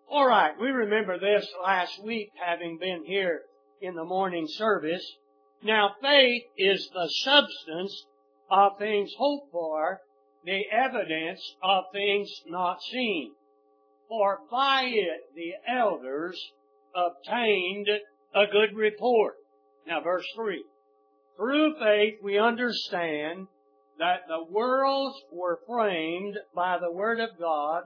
All right, we remember this last week, having been here in the morning service. Now, faith is the substance of things hoped for, the evidence of things not seen. For by it the elders obtained a good report. Now, verse 3. Through faith we understand that the worlds were framed by the Word of God,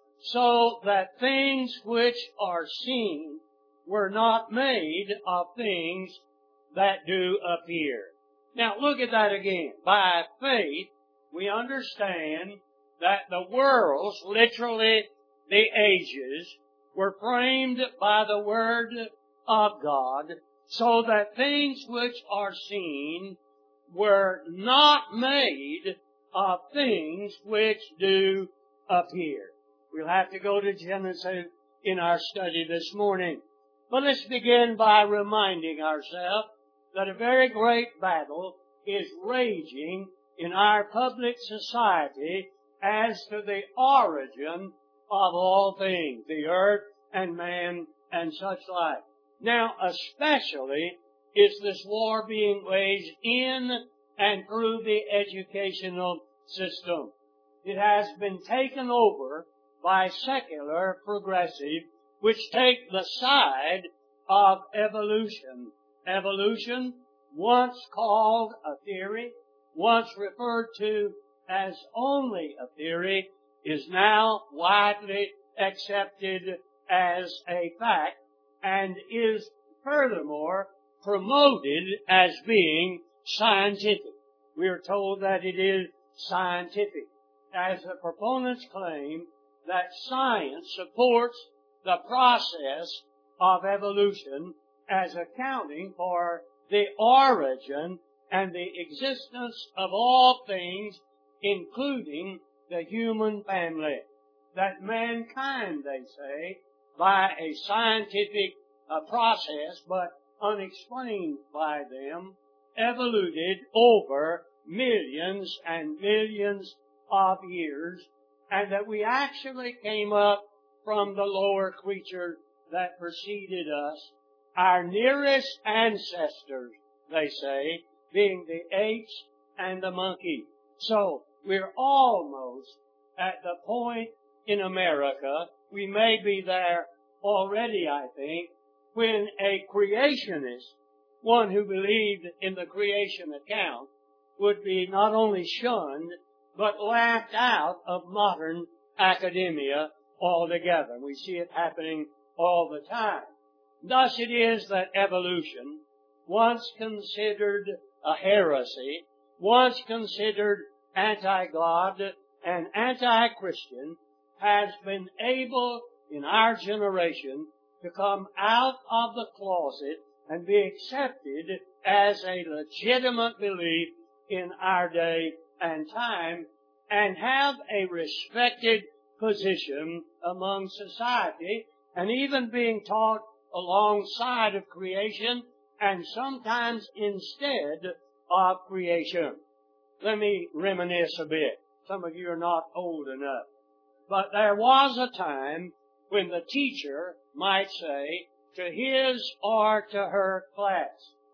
so that things which are seen were not made of things that do appear. Now look at that again. By faith, we understand that the worlds, literally the ages, were framed by the Word of God, so that things which are seen were not made of things which do appear. We'll have to go to Genesis in our study this morning. But let's begin by reminding ourselves that a very great battle is raging in our public society as to the origin of all things, the earth and man and such like. Now, especially is this war being waged in and through the educational system. It has been taken over by secular progressive, which take the side of evolution. Evolution, once called a theory, once referred to as only a theory, is now widely accepted as a fact and is furthermore promoted as being scientific. We are told that it is scientific, as the proponents claim that science supports the process of evolution as accounting for the origin and the existence of all things, including the human family. That mankind, they say, by a scientific process, but unexplained by them, evoluted over millions and millions of years, and that we actually came up from the lower creature that preceded us, our nearest ancestors, they say, being the apes and the monkey. So, we're almost at the point in America, we may be there already, I think, when a creationist, one who believed in the creation account, would be not only shunned, but laughed out of modern academia altogether. We see it happening all the time. Thus it is that evolution, once considered a heresy, once considered anti-God and anti-Christian, has been able in our generation to come out of the closet and be accepted as a legitimate belief in our day and time, and have a respected position among society, and even being taught alongside of creation, and sometimes instead of creation. Let me reminisce a bit. Some of you are not old enough. But there was a time when the teacher might say to his or to her class,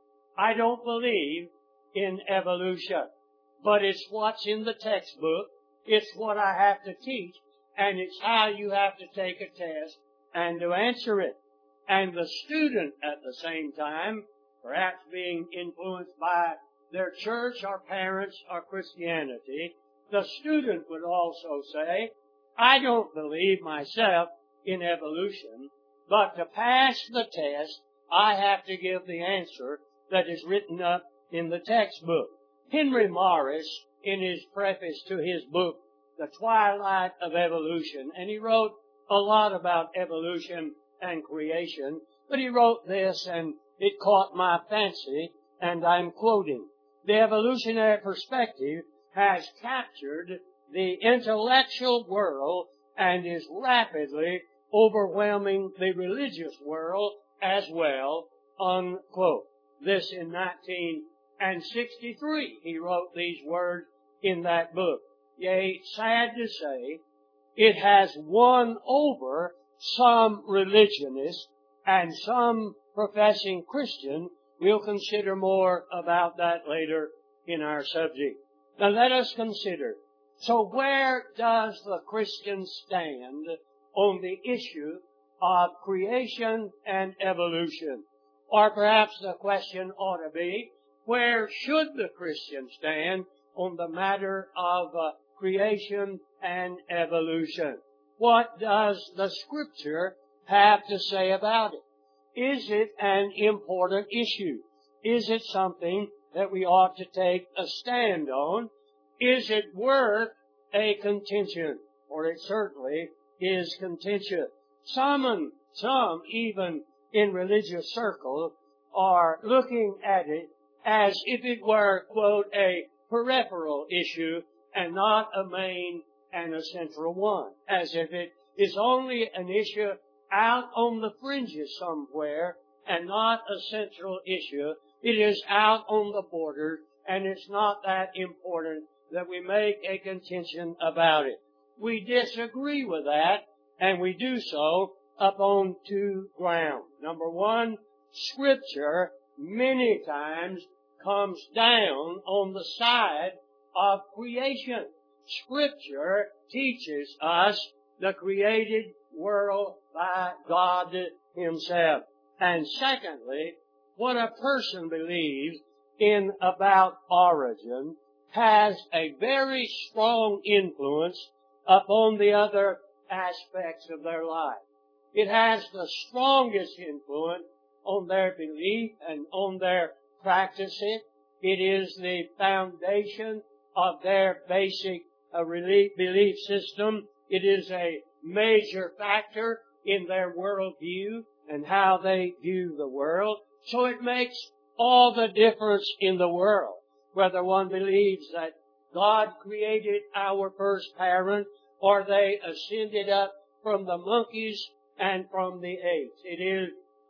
I don't believe in evolution, but it's what's in the textbook, it's what I have to teach, and it's how you have to take a test and to answer it. And the student at the same time, perhaps being influenced by their church or parents or Christianity, the student would also say, I don't believe myself in evolution, but to pass the test, I have to give the answer that is written up in the textbook. Henry Morris, in his preface to his book, The Twilight of Evolution, and he wrote a lot about evolution and creation, but he wrote this, and it caught my fancy, and I'm quoting, the evolutionary perspective has captured the intellectual world and is rapidly overwhelming the religious world as well, unquote. This in 1963, he wrote these words in that book. Yea, sad to say, it has won over some religionists and some professing Christian. We'll consider more about that later in our subject. Now let us consider. So where does the Christian stand on the issue of creation and evolution? Or perhaps the question ought to be, where should the Christian stand on the matter of creation and evolution? What does the Scripture have to say about it? Is it an important issue? Is it something that we ought to take a stand on? Is it worth a contention? Or it certainly is contentious. Some even in religious circles are looking at it as if it were, quote, a peripheral issue and not a main and a central one. As if it is only an issue out on the fringes somewhere and not a central issue. It is out on the border and it's not that important that we make a contention about it. We disagree with that, and we do so upon two grounds. Number one, Scripture many times comes down on the side of creation. Scripture teaches us the created world by God Himself. And secondly, what a person believes in about origin has a very strong influence upon the other aspects of their life. It has the strongest influence on their belief and on their practicing. It is the foundation of their basic belief system. It is a major factor in their worldview and how they view the world. So it makes all the difference in the world, whether one believes that God created our first parent or they ascended up from the monkeys and from the apes. It is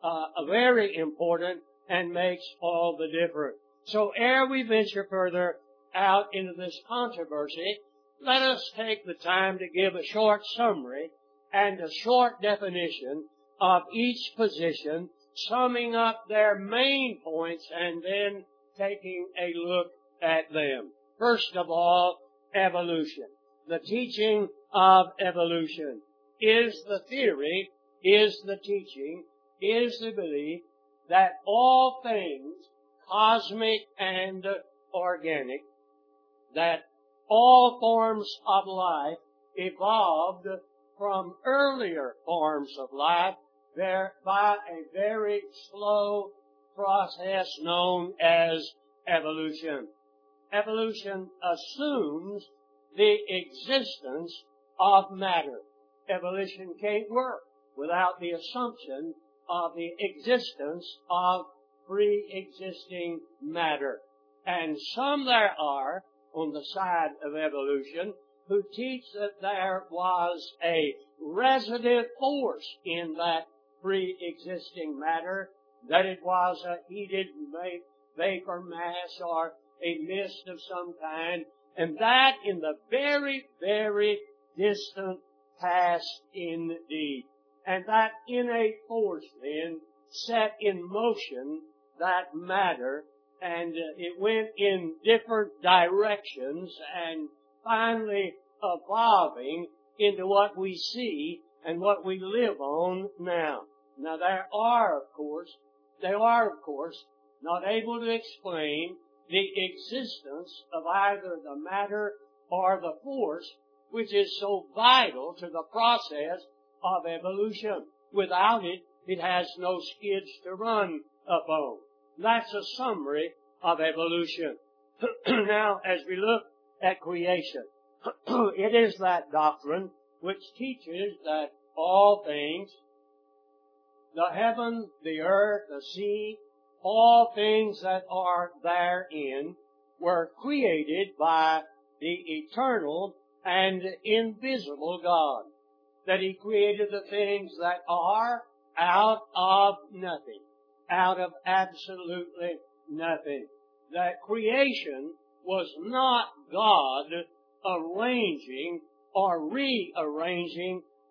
very important and makes all the difference. So ere we venture further out into this controversy, let us take the time to give a short summary and a short definition of each position, summing up their main points and then taking a look at them. First of all, evolution. The teaching of evolution is the theory, is the teaching, is the belief that all things, cosmic and organic, that all forms of life evolved from earlier forms of life by a very slow process known as evolution. Evolution assumes the existence of matter. Evolution can't work without the assumption of the existence of pre-existing matter. And some there are on the side of evolution who teach that there was a resident force in that pre-existing matter, that it was a heated vapor mass or a mist of some kind, and that in the very, very distant past indeed. And that innate force then set in motion that matter, and it went in different directions and finally evolving into what we see and what we live on now. Now they are, of course, not able to explain the existence of either the matter or the force, which is so vital to the process of evolution. Without it, it has no skids to run upon. That's a summary of evolution. Now, as we look at creation, it is that doctrine which teaches that all things, the heaven, the earth, the sea, all things that are therein, were created by the eternal and invisible God. That He created the things that are out of nothing, out of absolutely nothing. That creation was not God arranging or rearranging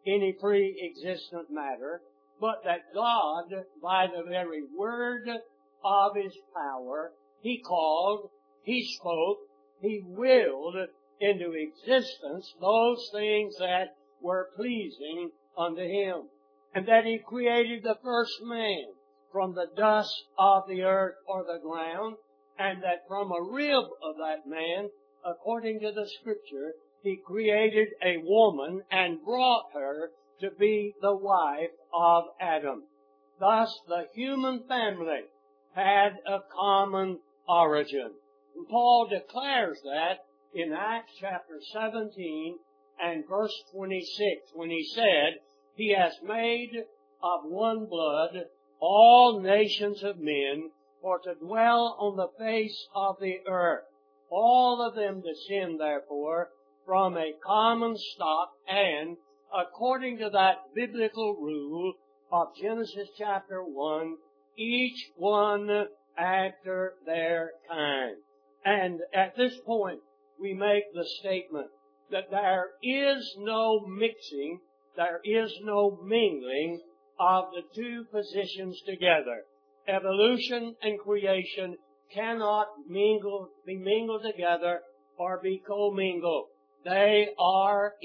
any pre-existent matter, but that God, by the very word of His power, He called, He spoke, He willed into existence those things that were pleasing unto Him. And that He created the first man from the dust of the earth or the ground, and that from a rib of that man, according to the Scripture, He created a woman and brought her to be the wife of Adam. Thus, the human family had a common origin. And Paul declares that in Acts chapter 17 and verse 26, when he said, He has made of one blood all nations of men for to dwell on the face of the earth. All of them descend, therefore, from a common stock, and according to that biblical rule of Genesis chapter 1, each one after their kind. And at this point, we make the statement that there is no mixing, there is no mingling of the two positions together. Evolution and creation cannot be mingled together or be commingled. They are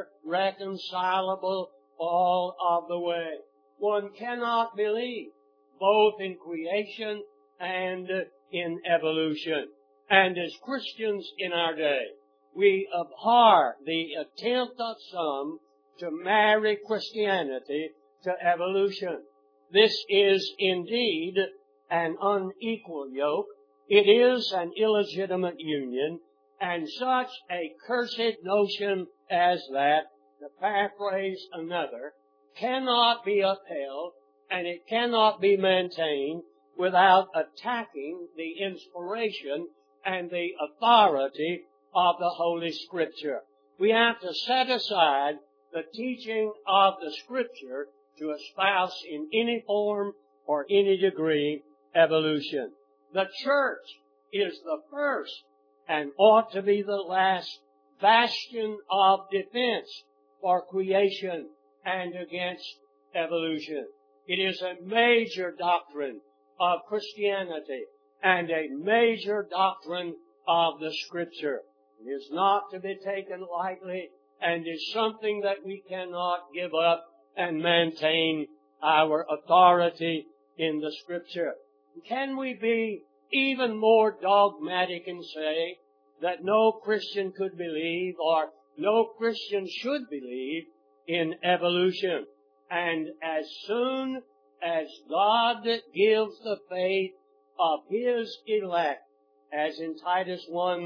irreconcilable all of the way. One cannot believe both in creation and in evolution. And as Christians in our day, we abhor the attempt of some to marry Christianity to evolution. This is indeed an unequal yoke. It is an illegitimate union, and such a cursed notion as that, to paraphrase another, cannot be upheld, and it cannot be maintained without attacking the inspiration and the authority of the Holy Scripture. We have to set aside the teaching of the Scripture to espouse in any form or any degree evolution. The church is the first and ought to be the last bastion of defense for creation and against evolution. It is a major doctrine of Christianity and a major doctrine of the Scripture. It is not to be taken lightly and is something that we cannot give up and maintain our authority in the Scripture. Can we be even more dogmatic and say that no Christian could believe or no Christian should believe in evolution? And as soon as God gives the faith of His elect, as in Titus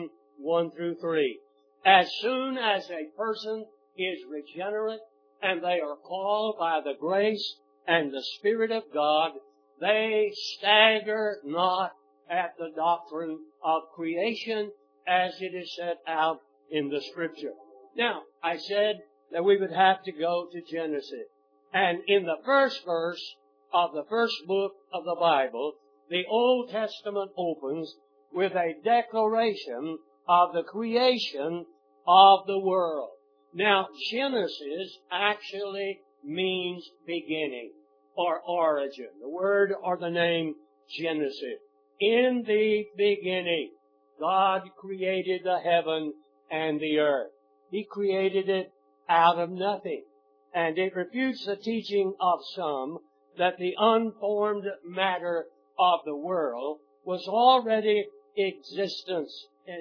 1:1-3, as soon as a person is regenerate and they are called by the grace and the Spirit of God, they stagger not at the doctrine of creation as it is set out in the Scripture. Now, I said that we would have to go to Genesis. And in the first verse of the first book of the Bible, the Old Testament opens with a declaration of the creation of the world. Now, Genesis actually means beginning or origin. The word or the name Genesis. In the beginning, God created the heaven and the earth. He created it out of nothing. And it refutes the teaching of some that the unformed matter of the world was already in existence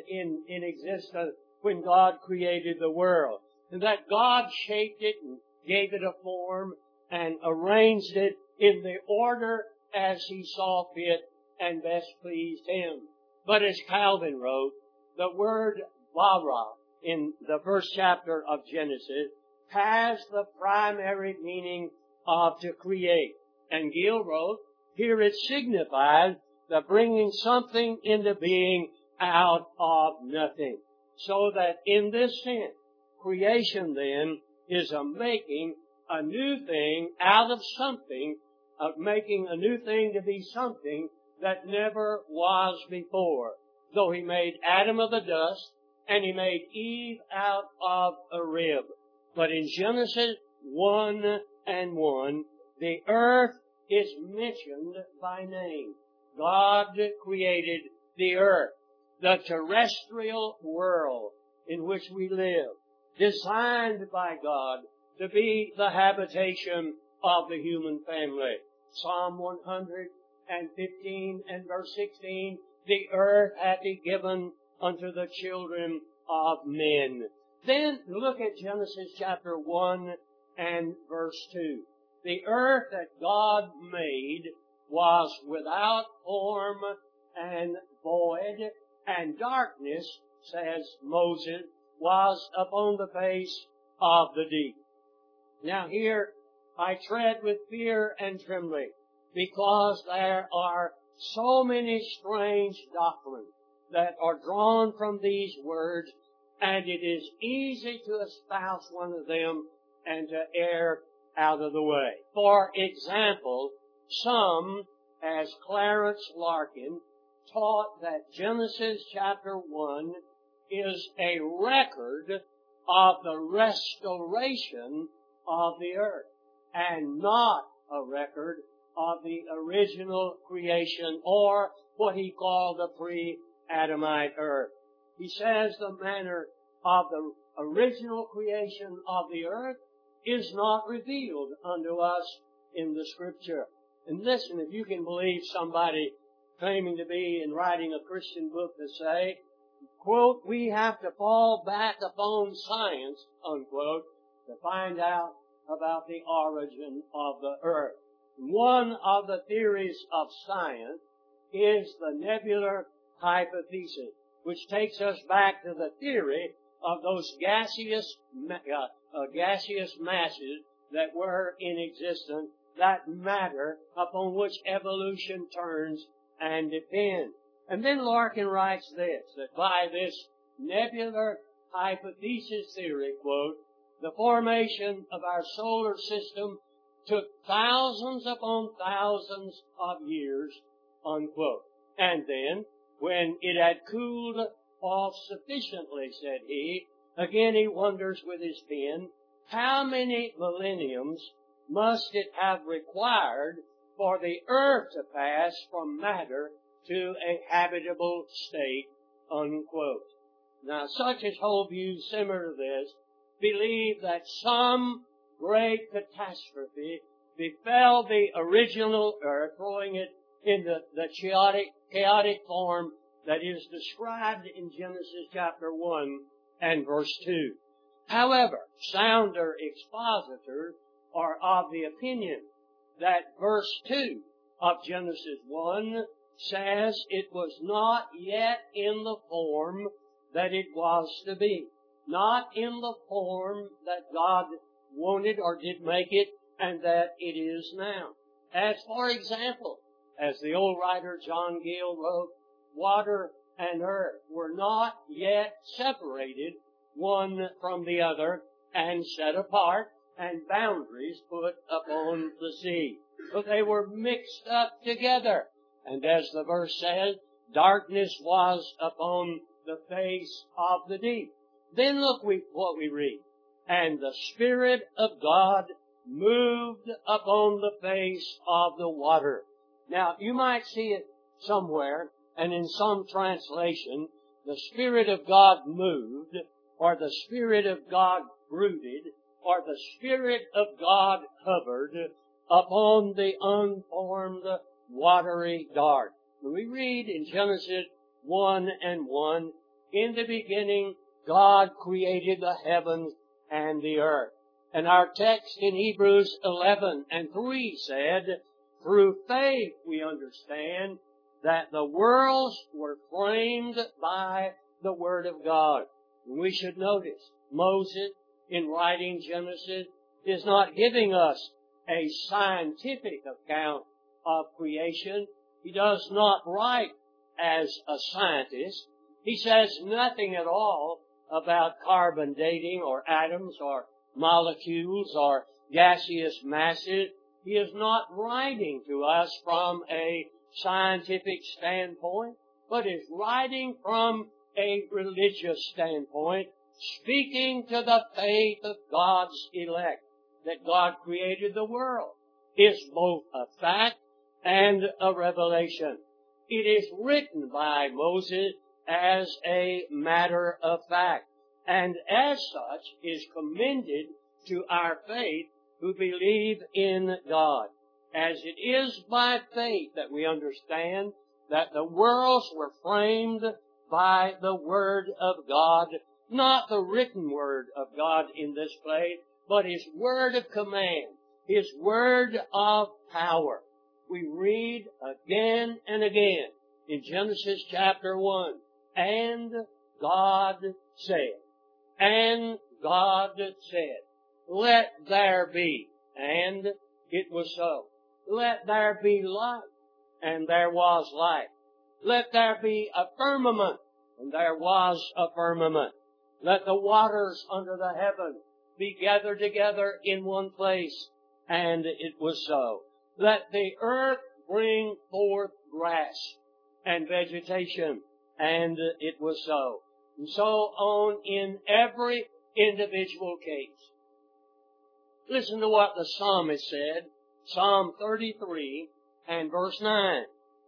when God created the world. And that God shaped it and gave it a form and arranged it in the order as He saw fit and best pleased Him. But as Calvin wrote, the word bara in the first chapter of Genesis has the primary meaning of to create. And Gill wrote, here it signifies the bringing something into being out of nothing. So that in this sense, creation then is a making a new thing out of something, of making a new thing to be something that never was before. Though He made Adam of the dust, and He made Eve out of a rib. But in Genesis, 1:1, the earth is mentioned by name. God created the earth, the terrestrial world in which we live, designed by God to be the habitation of the human family. Psalm 115 and verse 16, the earth hath He given unto the children of men. Then look at Genesis chapter 1 and verse 2. The earth that God made was without form and void, and darkness, says Moses, was upon the face of the deep. Now here I tread with fear and trembling, because there are so many strange doctrines that are drawn from these words, and it is easy to espouse one of them and to err out of the way. For example, some, as Clarence Larkin, taught that Genesis chapter 1 is a record of the restoration of the earth, and not a record of the original creation, or what he called the pre-Adamite earth. He says the manner of the original creation of the earth is not revealed unto us in the Scripture. And listen, if you can believe somebody claiming to be and writing a Christian book to say, quote, we have to fall back upon science, unquote, to find out about the origin of the earth. One of the theories of science is the nebular hypothesis, which takes us back to the theory of those gaseous masses that were in existence, that matter upon which evolution turns and depends. And then Larkin writes this, that by this nebular hypothesis theory, quote, the formation of our solar system took thousands upon thousands of years, unquote. And then, when it had cooled off sufficiently, said he, again he wonders with his pen, how many millenniums must it have required for the earth to pass from matter to a habitable state, unquote. Now, such as hold views similar to this believe that some great catastrophe befell the original earth, throwing it into the chaotic form that is described in Genesis chapter 1 and verse 2. However, sounder expositors are of the opinion that verse 2 of Genesis 1 says it was not yet in the form that it was to be. Not in the form that God wanted or did make it, and that it is now. As for example, as the old writer John Gill wrote, water and earth were not yet separated one from the other and set apart, and boundaries put upon the sea. But they were mixed up together. And as the verse says, darkness was upon the face of the deep. Then look what we read. And the Spirit of God moved upon the face of the water. Now, you might see it somewhere, and in some translation, the Spirit of God moved, or the Spirit of God brooded, or the Spirit of God hovered upon the unformed watery dark. We read in Genesis 1:1, in the beginning God created the heavens and the earth. And our text in Hebrews 11:3 said, through faith we understand that the worlds were framed by the Word of God. And we should notice, Moses, in writing Genesis, is not giving us a scientific account of creation. He does not write as a scientist. He says nothing at all about carbon dating or atoms or molecules or gaseous masses. He is not writing to us from a scientific standpoint, but is writing from a religious standpoint, speaking to the faith of God's elect. that God created the world is both a fact and a revelation. It is written by Moses as a matter of fact, and as such is commended to our faith who believe in God. As it is by faith that we understand that the worlds were framed by the Word of God, not the written Word of God in this place, but His Word of command, His Word of power. We read again and again in Genesis chapter 1, and God said, and God said, let there be, and it was so. Let there be light, and there was light. Let there be a firmament, and there was a firmament. Let the waters under the heaven be gathered together in one place, and it was so. Let the earth bring forth grass and vegetation, and it was so. And so on in every individual case. Listen to what the psalmist said, Psalm 33 and verse 9.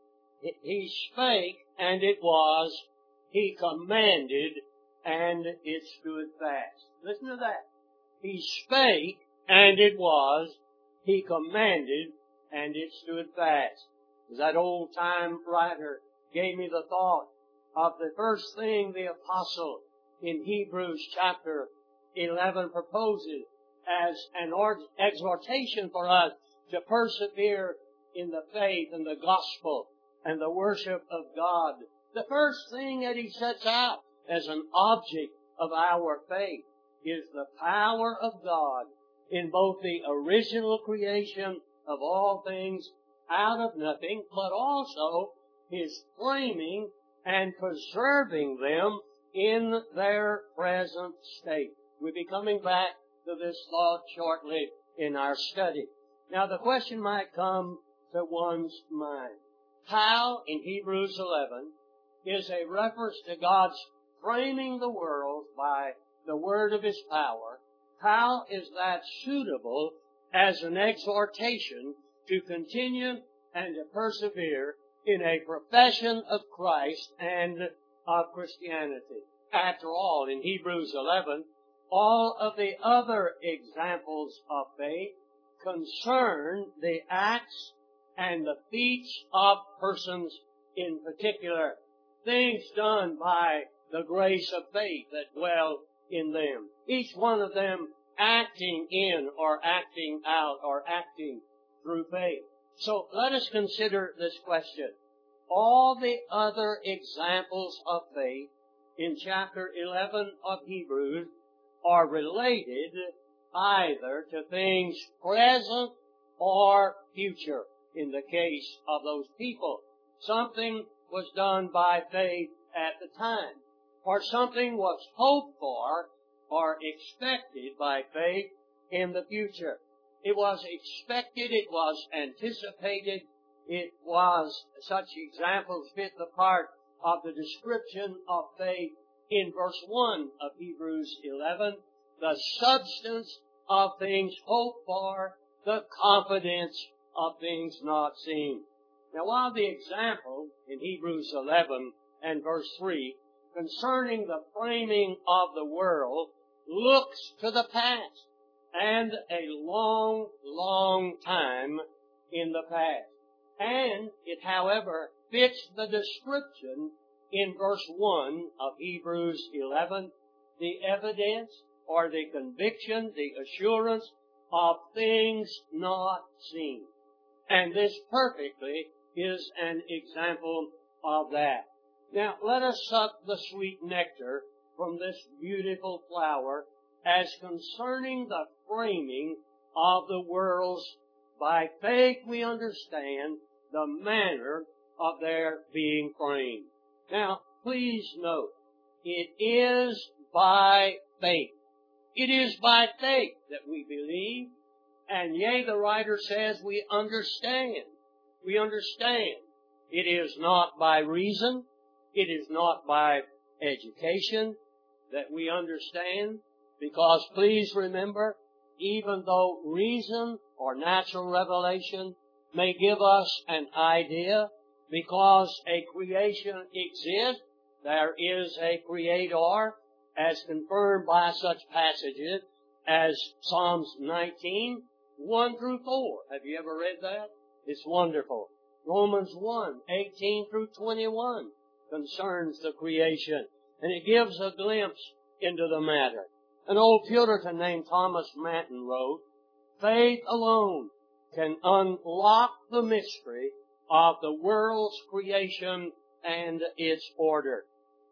He spake, and it was. He commanded, and it stood fast. Listen to that. He spake, and it was. He commanded, and it stood fast. As that old-time writer gave me the thought of the first thing the apostle in Hebrews chapter 11 proposes as an exhortation for us to persevere in the faith and the gospel and the worship of God. The first thing that he sets out as an object of our faith is the power of God in both the original creation of all things out of nothing, but also His framing and preserving them in their present state. We'll be coming back to this thought shortly in our study. Now the question might come to one's mind. How, in Hebrews 11, is a reference to God's framing the world by the word of His power, how is that suitable as an exhortation to continue and to persevere in a profession of Christ and of Christianity? After all, in Hebrews 11, all of the other examples of faith concern the acts and the feats of persons in particular, things done by the grace of faith that dwell in them. Each one of them acting in or acting out or acting through faith. So let us consider this question. All the other examples of faith in chapter 11 of Hebrews are related either to things present or future in the case of those people. Something was done by faith at the time, or something was hoped for or expected by faith in the future. It was expected, it was anticipated, it was, such examples fit the part of the description of faith in verse 1 of Hebrews 11, the substance of things hoped for, the confidence of things not seen. Now, while the example in Hebrews 11 and verse 3 concerning the framing of the world looks to the past and a long, long time in the past. And it, however, fits the description in verse 1 of Hebrews 11, the evidence or the conviction, the assurance of things not seen. And this perfectly is an example of that. Now, let us suck the sweet nectar from this beautiful flower as concerning the framing of the worlds. By faith we understand the manner of their being framed. Now, please note, it is by faith. It is by faith that we believe, and yea, the writer says we understand. We understand. It is not by reason. It is not by education that we understand, because please remember even though reason or natural revelation may give us an idea, because a creation exists, there is a creator, as confirmed by such passages as Psalms 19, 1 through 4. Have you ever read that? It's wonderful. Romans 1, 18 through 21 concerns the creation, and it gives a glimpse into the matter. An old Puritan named Thomas Manton wrote, "Faith alone can unlock the mystery of the world's creation and its order.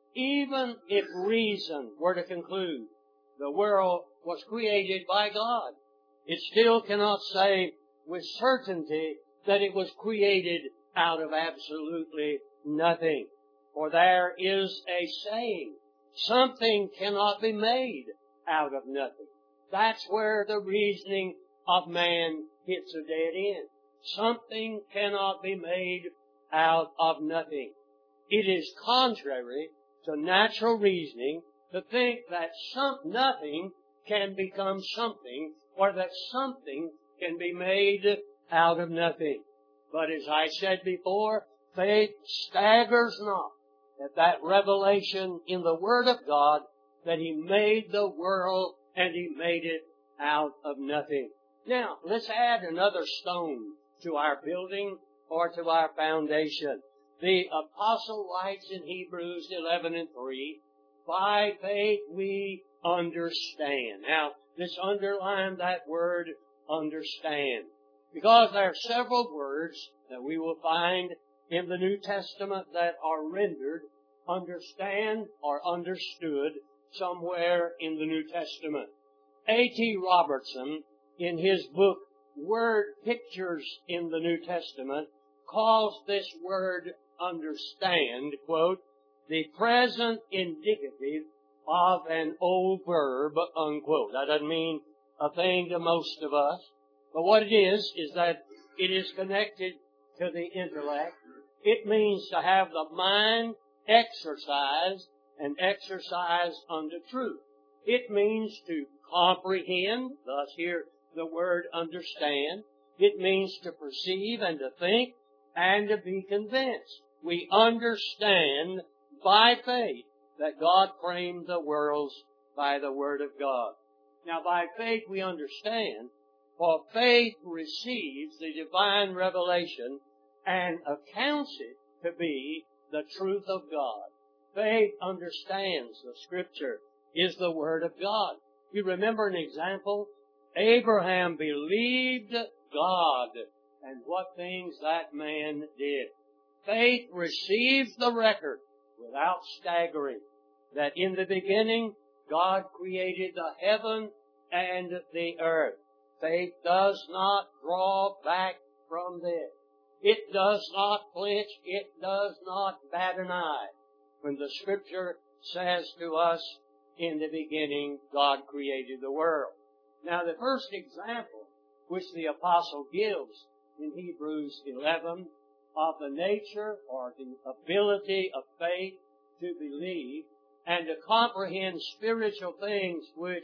Even if reason were to conclude the world was created by God, it still cannot say with certainty that it was created out of absolutely nothing. For there is a saying, something cannot be made out of nothing." That's where the reasoning of man hits a dead end. Something cannot be made out of nothing. It is contrary to natural reasoning to think that nothing can become something, or that something can be made out of nothing. But as I said before, faith staggers not at that revelation in the Word of God that He made the world and He made it out of nothing. Now, let's add another stone to our building or to our foundation. The apostle writes in Hebrews 11 and 3, "By faith we understand." Now, let's underline that word, understand. Because there are several words that we will find in the New Testament that are rendered understand or understood somewhere in the New Testament. A.T. Robertson, in his book, Word Pictures in the New Testament, calls this word understand, quote, "the present indicative of an old verb," unquote. That doesn't mean a thing to most of us. But what it is that it is connected to the intellect. It means to have the mind exercised and exercised unto truth. It means to comprehend, thus here the word understand. It means to perceive and to think and to be convinced. We understand by faith that God framed the worlds by the Word of God. Now, by faith we understand, for faith receives the divine revelation and accounts it to be the truth of God. Faith understands the Scripture is the Word of God. You remember an example? Abraham believed God, and what things that man did. Faith receives the record without staggering that in the beginning God created the heaven and the earth. Faith does not draw back from this. It does not flinch. It does not bat an eye when the Scripture says to us, in the beginning God created the world. Now, the first example which the apostle gives in Hebrews 11 of the nature or the ability of faith to believe and to comprehend spiritual things which,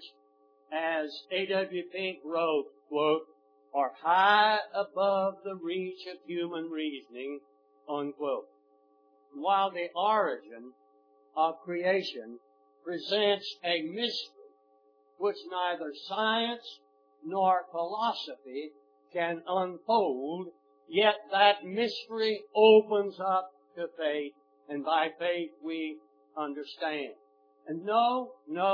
as A.W. Pink wrote, quote, "are high above the reach of human reasoning," unquote. While the origin of creation presents a mystery which neither science nor philosophy can unfold, yet that mystery opens up to faith, and by faith we understand. And no.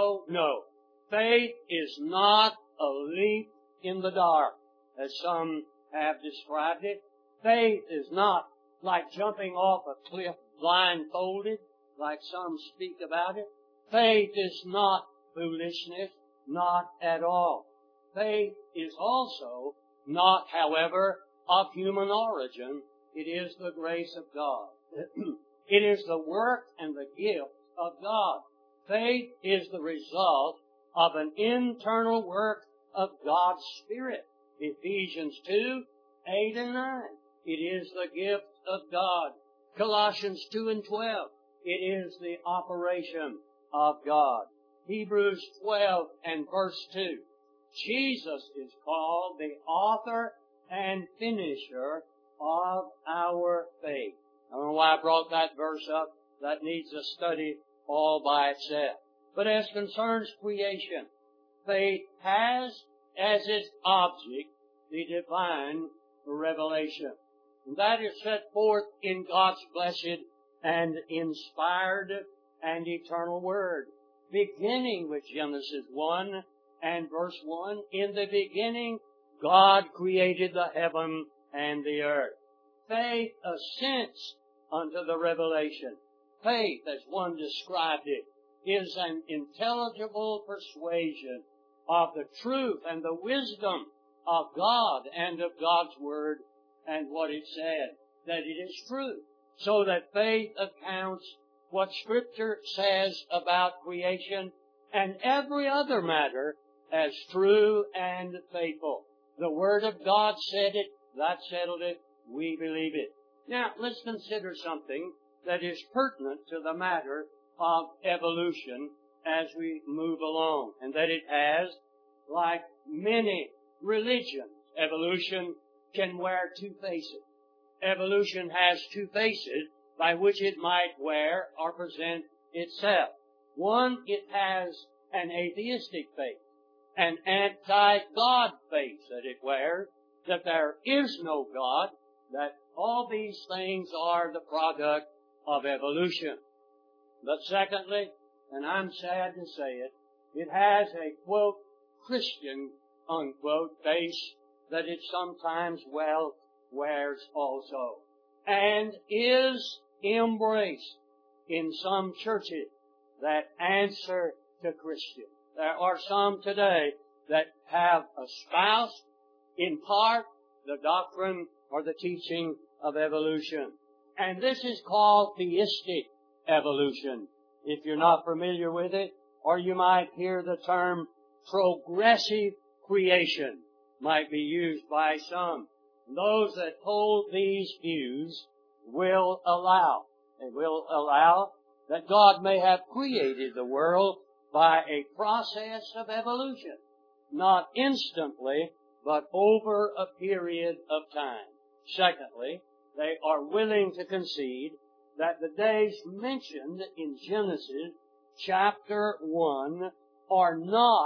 Faith is not a leap in the dark, as some have described it. Faith is not like jumping off a cliff blindfolded, like some speak about it. Faith is not foolishness, not at all. Faith is also not, however, of human origin. It is the grace of God. It is the work and the gift of God. Faith is the result of an internal work of God's Spirit. Ephesians 2, 8 and 9. It is the gift of God. Colossians 2 and 12. It is the operation of God. Hebrews 12 and verse 2 Jesus is called the author and finisher of our faith. I don't know why I brought that verse up. That needs a study all by itself. But as concerns creation, faith has as its object the divine revelation. And that is set forth in God's blessed and inspired and eternal Word. Beginning with Genesis 1 and verse 1, in the beginning God created the heaven and the earth. Faith assents unto the revelation. Faith, as one described it, is an intelligible persuasion of the truth and the wisdom of God and of God's Word and what it said, that it is true. So that faith accounts what Scripture says about creation and every other matter as true and faithful. The Word of God said it, that settled it, we believe it. Now, let's consider something that is pertinent to the matter of evolution as we move along, and that it has, like many religions, evolution can wear two faces. Evolution has two faces by which it might wear or present itself. One, it has an atheistic face, an anti-God face that it wears, that there is no God, that all these things are the product of evolution. But secondly, and I'm sad to say it, it has a, quote, Christian, unquote, face that it sometimes well wears also, and is embraced in some churches that answer to Christian. There are some today that have espoused, in part, the doctrine or the teaching of evolution. And this is called theistic evolution, if you're not familiar with it, or you might hear the term progressive creation might be used by some. Those that hold these views will allow that God may have created the world by a process of evolution, not instantly, but over a period of time. Secondly, they are willing to concede that the days mentioned in Genesis chapter 1 are not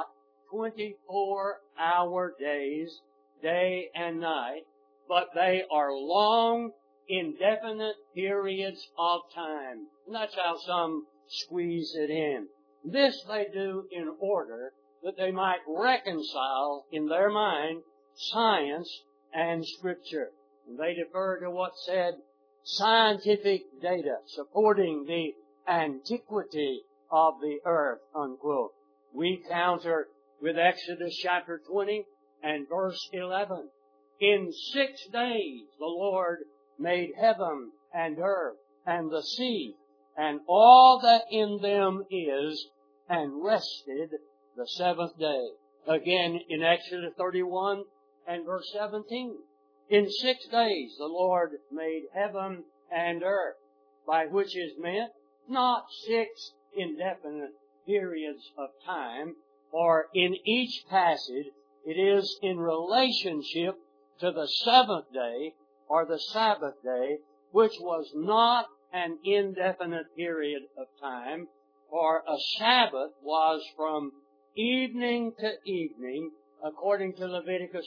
24-hour days, day and night, but they are long, indefinite periods of time. And that's how some squeeze it in. This they do in order that they might reconcile in their mind science and Scripture. And they defer to what said scientific data supporting the antiquity of the earth, unquote. We counter with Exodus chapter 20 and verse 11. In 6 days the Lord made heaven and earth and the sea and all that in them is, and rested the seventh day. Again in Exodus 31 and verse 17. In 6 days the Lord made heaven and earth, by which is meant not 6 indefinite periods of time, for in each passage it is in relationship to the seventh day, or the Sabbath day, which was not an indefinite period of time, for a Sabbath was from evening to evening, according to Leviticus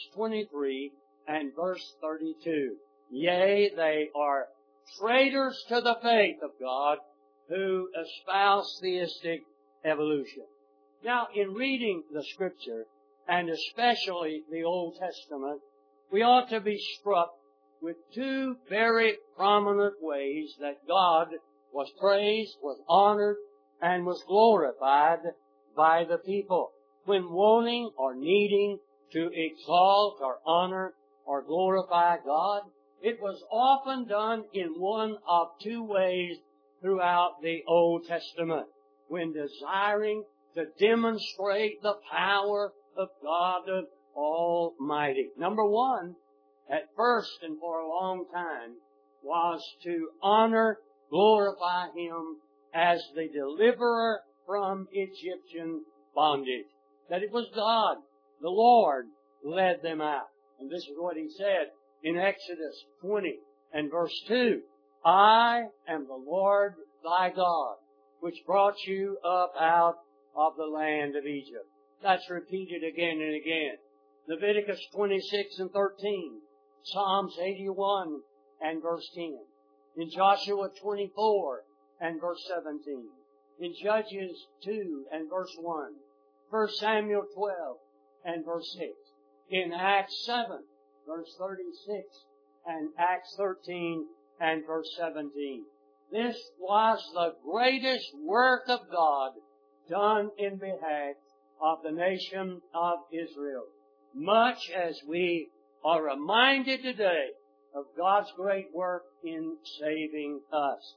23 and verse 32. Yea, they are traitors to the faith of God who espouse theistic evolution. Now, in reading the Scripture, and especially the Old Testament, we ought to be struck with two very prominent ways that God was praised, was honored, and was glorified by the people. When wanting or needing to exalt or honor or glorify God, it was often done in one of two ways throughout the Old Testament. When desiring to demonstrate the power of God Almighty. Number one, at first and for a long time, was to honor, glorify Him as the deliverer from Egyptian bondage. That it was God The Lord led them out. And this is what He said in Exodus 20 and verse 2. I am the Lord thy God, which brought you up out of the land of Egypt. That's repeated again and again. Leviticus 26 and 13. Psalms 81 and verse 10. In Joshua 24 and verse 17. In Judges 2 and verse 1. 1 Samuel 12 and verse 6. In Acts 7 verse 36 and Acts 13 and verse 17. This was the greatest work of God done in behalf of the nation of Israel. Much as we are reminded today of God's great work in saving us.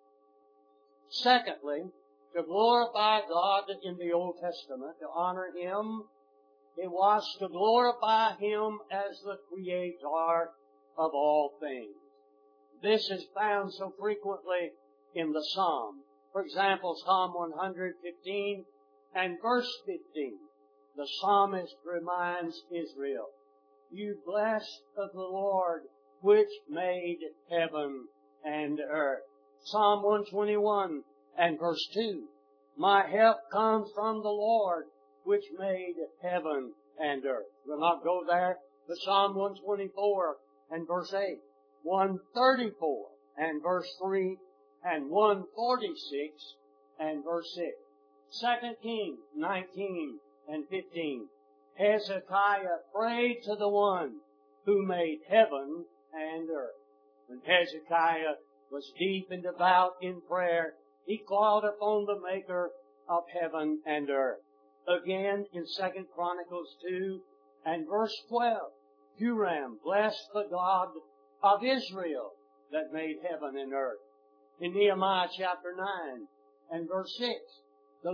Secondly, to glorify God in the Old Testament, to honor Him, it was to glorify Him as the Creator of all things. This is found so frequently in the Psalm. For example, Psalm 115 and verse 15. The psalmist reminds Israel, you blessed of the Lord, which made heaven and earth. Psalm 121 and verse 2. My help comes from the Lord, which made heaven and earth. We'll not go there, but Psalm 124 and verse 8. 134 and verse 3 and 146 and verse 6. 2 Kings 19 and 15. Hezekiah prayed to the one who made heaven and earth. When Hezekiah was deep and devout in prayer, he called upon the Maker of heaven and earth. Again in 2 Chronicles 2 and verse 12, Huram blessed the God of Israel that made heaven and earth. In Nehemiah chapter 9 and verse 6, the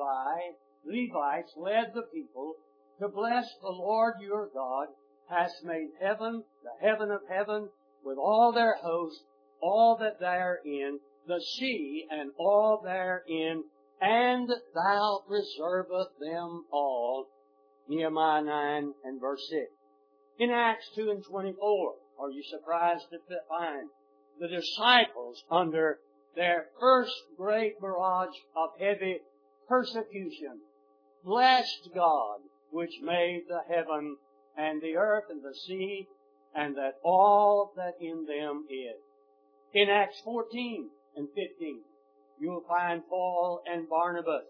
Levites led the people to bless the Lord your God hast made heaven, the heaven of heaven, with all their host, all that therein, the sea and all therein, and thou preservest them all. Nehemiah 9 and verse 6. In Acts 2 and 24, are you surprised to find the disciples under their first great barrage of heavy persecution blessed God, which made the heaven and the earth and the sea, and that all that in them is. In Acts 14 and 15, you'll find Paul and Barnabas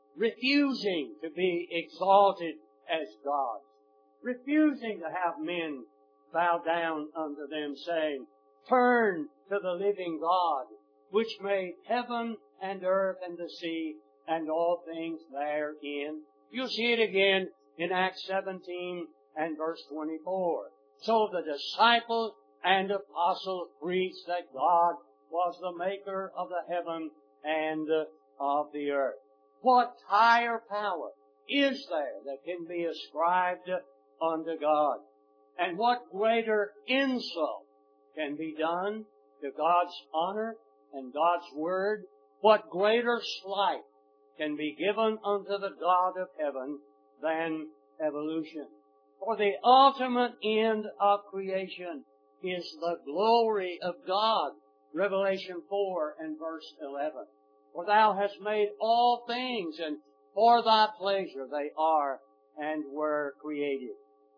refusing to be exalted as gods, refusing to have men bow down unto them, saying, turn to the living God, which made heaven and earth and the sea and all things therein. You'll see it again in Acts 17 and verse 24. So the disciples and apostles preached that God was the maker of the heaven and of the earth. What higher power is there that can be ascribed unto God? And what greater insult can be done to God's honor and God's word? What greater slight can be given unto the God of heaven than evolution? For the ultimate end of creation is the glory of God. Revelation 4 and verse 11. For thou hast made all things, and for thy pleasure they are and were created.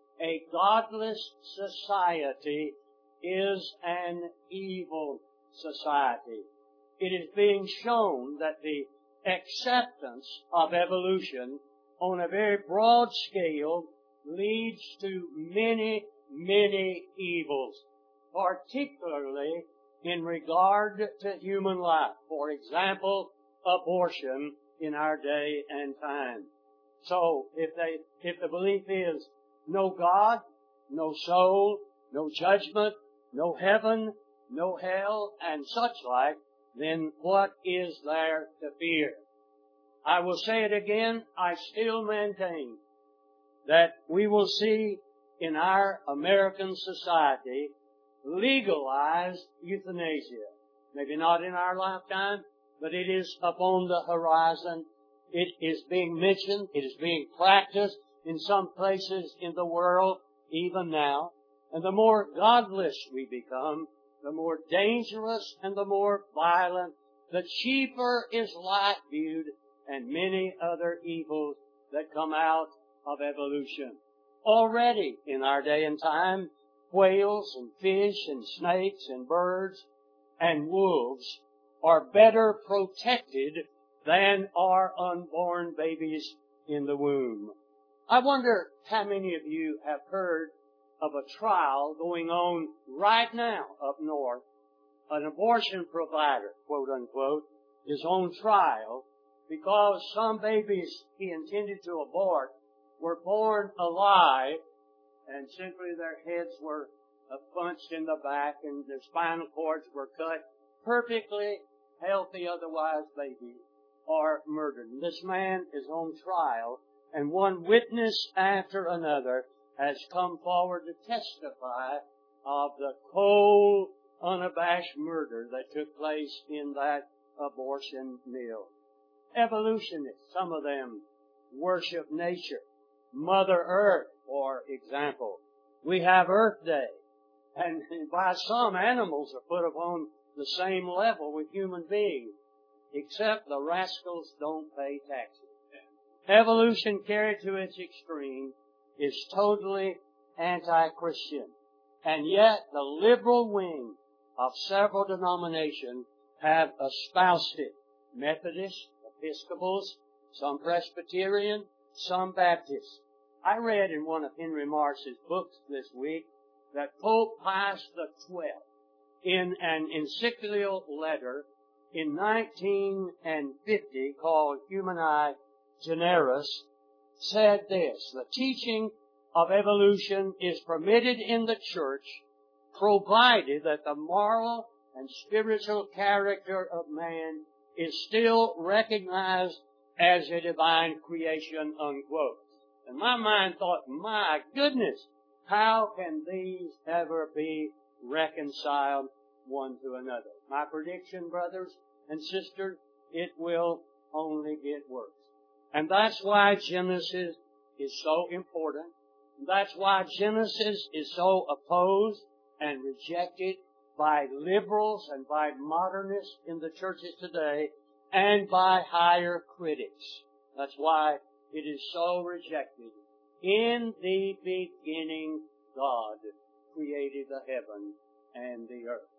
A godless society is an evil society. It is being shown that the acceptance of evolution on a very broad scale leads to many, many evils, particularly in regard to human life. For example, abortion in our day and time. So, if the belief is no God, no soul, no judgment, no heaven, no hell, and such like, then what is there to fear? I will say it again, I still maintain that we will see in our American society legalized euthanasia. Maybe not in our lifetime, but it is upon the horizon. It is being mentioned, it is being practiced in some places in the world, even now. And the more godless we become, the more dangerous and the more violent, the cheaper is life viewed, and many other evils that come out of evolution. Already in our day and time, whales and fish and snakes and birds and wolves are better protected than are unborn babies in the womb. I wonder how many of you have heard of a trial going on right now up north. An abortion provider, quote unquote, is on trial because some babies he intended to abort were born alive and simply their heads were punched in the back and their spinal cords were cut. Perfectly healthy otherwise babies are murdered. And this man is on trial, and one witness after another has come forward to testify of the cold, unabashed murder that took place in that abortion mill. Evolutionists, some of them worship nature. Mother Earth, for example. We have Earth Day, and by some animals are put upon the same level with human beings, except the rascals don't pay taxes. Evolution carried to its extreme is totally anti-Christian. And yet the liberal wing of several denominations have espoused it. Methodists, Episcopals, some Presbyterian, some Baptists. I read in one of Henry Marsh's books this week that Pope Pius XII, in an encyclical letter in 1950 called Humani Generis, said this: the teaching of evolution is permitted in the church provided that the moral and spiritual character of man is still recognized as a divine creation, unquote. And my mind thought, my goodness, how can these ever be reconciled one to another? My prediction, brothers and sisters, it will only get worse. And that's why Genesis is so important. That's why Genesis is so opposed and rejected by liberals and by modernists in the churches today and by higher critics. That's why it is so rejected. In the beginning, God created the heaven and the earth.